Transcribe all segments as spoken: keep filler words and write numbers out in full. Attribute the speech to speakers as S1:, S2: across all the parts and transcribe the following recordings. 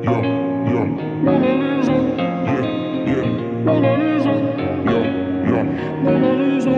S1: yeah, yeah. Mona Lisa, yeah, yeah. Mona Lisa, yeah, yeah. Mona Lisa,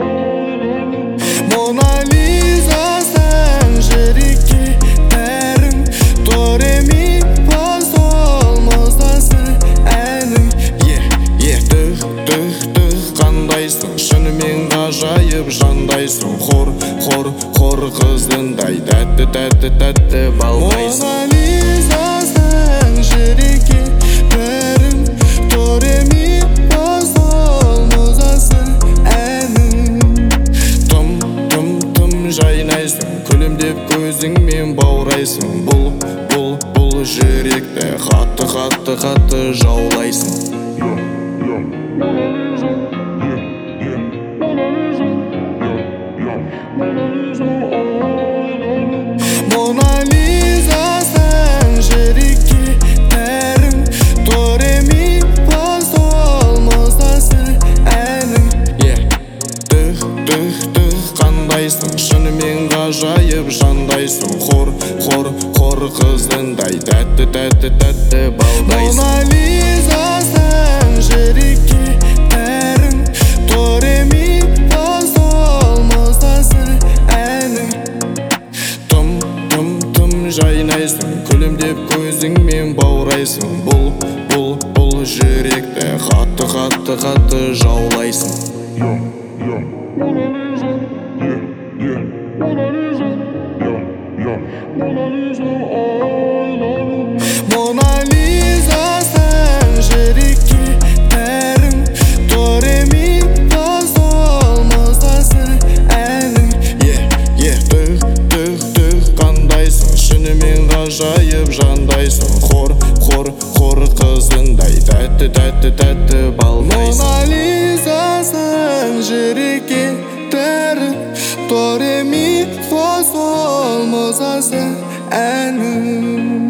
S2: Mona Lisa sen jeriki bärің До ре ми фа сол мазасы әнің Yeah, yeah, түх, түх, түх қандайсың Шынымен ғажайып жандайсың Хор, хор, хор қызындай Тәтті, тәтті, тәтті балдайсың Mona Lisa sen jeriki bärің До ре ми фа сол мазасы әнің Тым, тым, тым жайнайсың Күлімдеп көзіңмен баурайсың Бұл, бұл, бұл жүректі Қатты, қатты, қатты жаулайсың
S1: yeah, yeah. Mona Lisa, yeah, yeah. Mona Lisa, yeah, yeah. Mona Lisa,
S2: Mona Lisa sen jeriki bärің До ре ми фа сол мазасы әнің Yeah, түх, түх, түх қандайсың Шынымен ғажайып жандайсың Хор, хор, хор қызындай Тәтті, тәтті, тәтті балдайсың Mona Lisa sen jeriki бәрің До ре ми фа сол мазасы әнің Тым, тым, тым жайнайсың Күлімдеп көзіңмен баурайсың Бұл, бұл, бұл жүректі Қатты, қатты, қатты жаулайсың
S1: yeah, yeah. Mona Lisa, yeah, yeah. Mona Lisa, yeah, yeah. Mona Lisa,
S2: Mona Lisa sen jeriki bärің До ре ми фа сол мазасы әнің Yeah, yeah, түх, түх, түх қандайсың Шынымен ғажайып жандайсың Хор, хор, хор қызындай Тәтті, тәтті, тәтті балдайсың Mona Lisa sen jeriki bärің До ре ми фа сол мазасы әнің